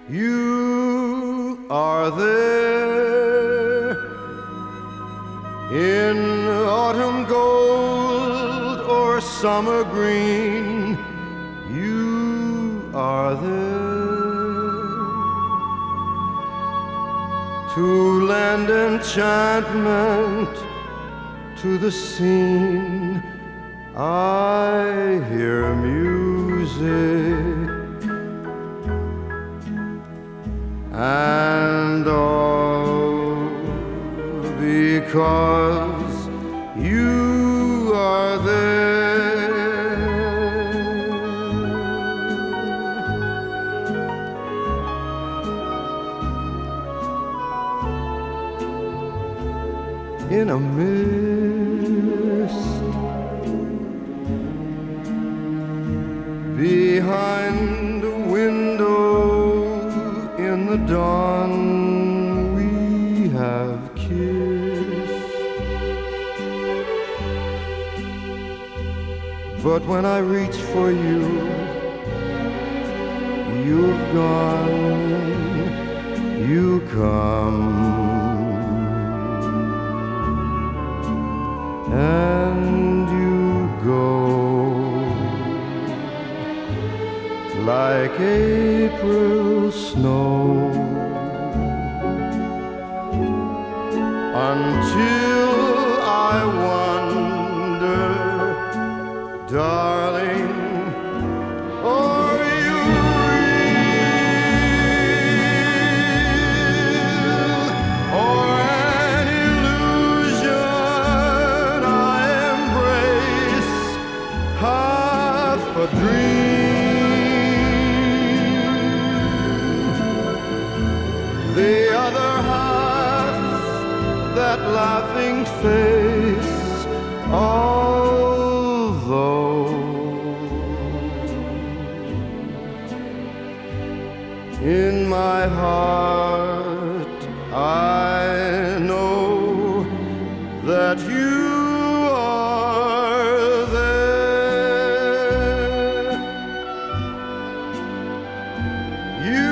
You are there in autumn gold or summer green. You are there to lend enchantment to the scene. I hear music, and all because you are there. In a mist behind a window in the dawn, we have kissed. But when I reach for you, you've gone, you come, and you go like April snow, until I wonder, darling, are you real or an illusion I embrace, half a dream, the other half, that laughing face, although in my heart I know that you are there. You